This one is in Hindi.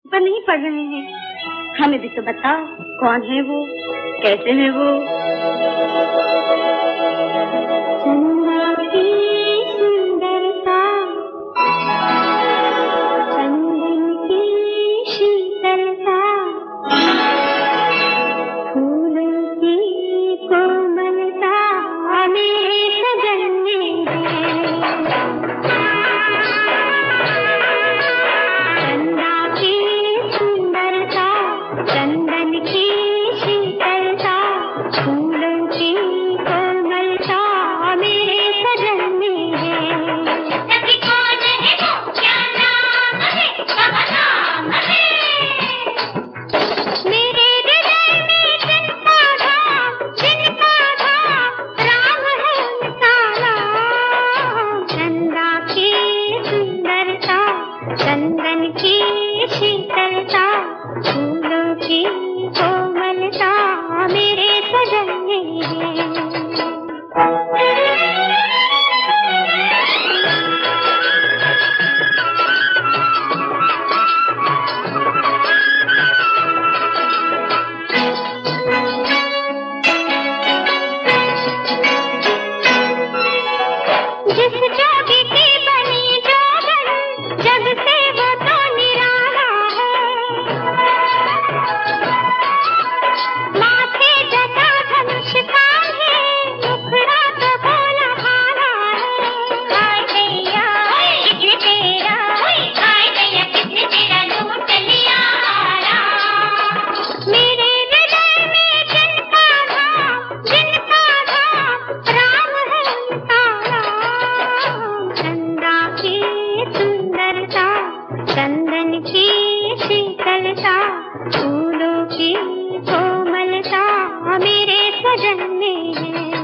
पर नहीं पढ़ रहे हैं। हमें भी तो बताओ, कौन है वो, कैसे है वो? चंदा की सुंदरता, चंदन की शीतलता, फूलों की कोमलता मेरे सजन में है। चंदा की सुंदरता, चंदन की शीतलता, फूलों की कोमलता मेरे सजन में है। सखी कौन है वो, क्या नाम है, कहाँ नाम है? मेरे हृदय में जिनका धाम, राम है उनका नाम। चंदा की सुंदरता, चंदन की शीतलता, फूलों की कोमलता मेरे सजन में है। जिस जोगी की बनी जोगन, जग से वो तो निराला है। माथे जटा धनुष कान्हे, मुखड़ा तो भोला भाला है। हाय दैया किसने तेरा, हाय दैया किसने तेरा लूट लिया राम। मेरे हृदय में जिनका धाम, राम है उनका नाम। चंदा की सुंदरता, चंदन की शीतलता, फूलों की कोमलता मेरे सजन में है।